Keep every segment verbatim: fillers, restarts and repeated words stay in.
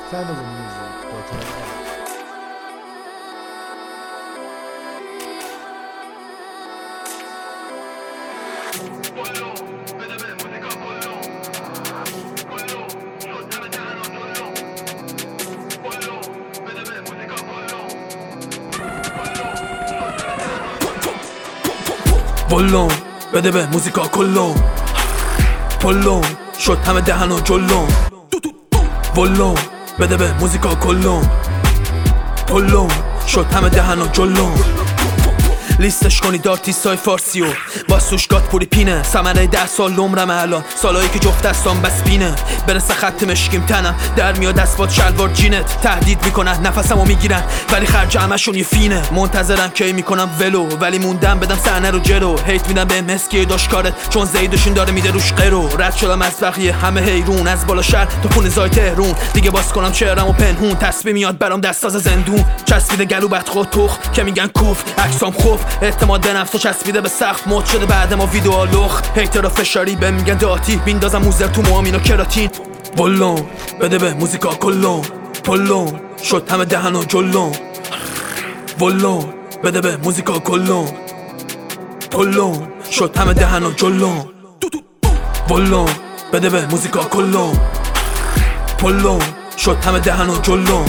fan of the music, but uh, ولون بده به موزیکا کلون پلون شد همه دهن و جلون ولون بده به موزیکا کلون پلون شد همه دهن و جلون لیستش کنی دارتیستای فارسی و واسوش گات پوری پینه ثمره ده سال عمرم الان سالایی که جفت دستام بس بینه برسه خط مشکیم تنم در میاد اسبات شلوار جینت تهدید میکنن نفسمو میگیرن ولی خرج همشون یه فینه منتظرم کی میکنم ولو ولی موندم بدم صحنه رو جرو هیت میدم به مسکی داشکارت چون زیدشون داره میده روش قرو رد شدم از بقیه همه حیرون از بالا شهر تا خون زای تهرون دیگه باز کنم چهرمو پنهون تسبیح میاد برام دست از زندون چسبیده گلو بدخو تخ که میگن کف عکسام خوف اعتماد به نفس و چسبیده به سقف مد شده بعد ما ویدیو لخ هیترا فشاری به میگن داتی بیندازم موزر تو موامین و کراتین ولون بده به موزیکا کلون پلون شد همه دهن و جلون ولون بده به موزیکا کلون پلون شد همه دهن و جلون ولون بده به موزیکا کلون پلون شد همه دهن و جلون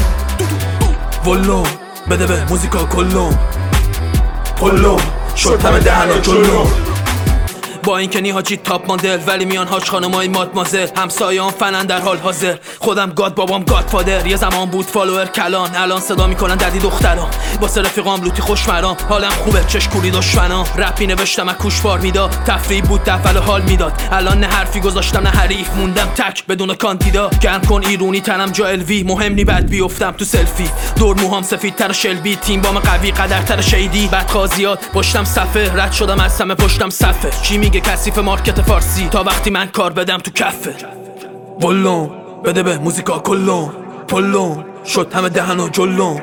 ولون بده به موزیکا کلون پلون شد همه دهن و جلون با این که نیهاجی تاپ ماندل ولی میان هاش خانمای ماد مازل همسایه‌ام فنن در حال حاضر خودم گاد بابام گاد فادر یه زمان بود فالوور کلان الان صدا میکنن ددی دخترام واسه رفیقام لوتی خوشمرام حالم خوبه چش کوری دشمنام رپی نوشتم از کوشوار میداد تفریح بود اول حال میداد الان نه حرفی گذاشتم نه حریف موندم تک بدون کاندیدا گرم کن ایرونی تنم جا الوی مهم نی بعد بیافتم تو سلفی دور موهام سفیدتر شلبی تیم بام قوی قدرتر شیدی بعد قاضیات پشتم صفه رد شدم از همه پشتم صفه چی میگه کثیف مارکت فارسی تا وقتی من کار بدم تو کفه ولون بده به موزیکا کلون پلون شد همه دهن و جلون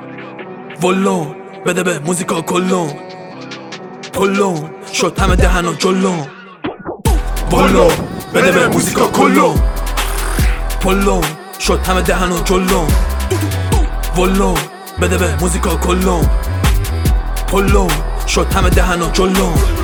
ولون بده به موزیکا کلون پلون شد همه دهن و جلون ولون بده به موزیکا کلون پلون شد همه دهن و جلون ولون بده به موزیکا کلون پلون شد همه دهن و جلون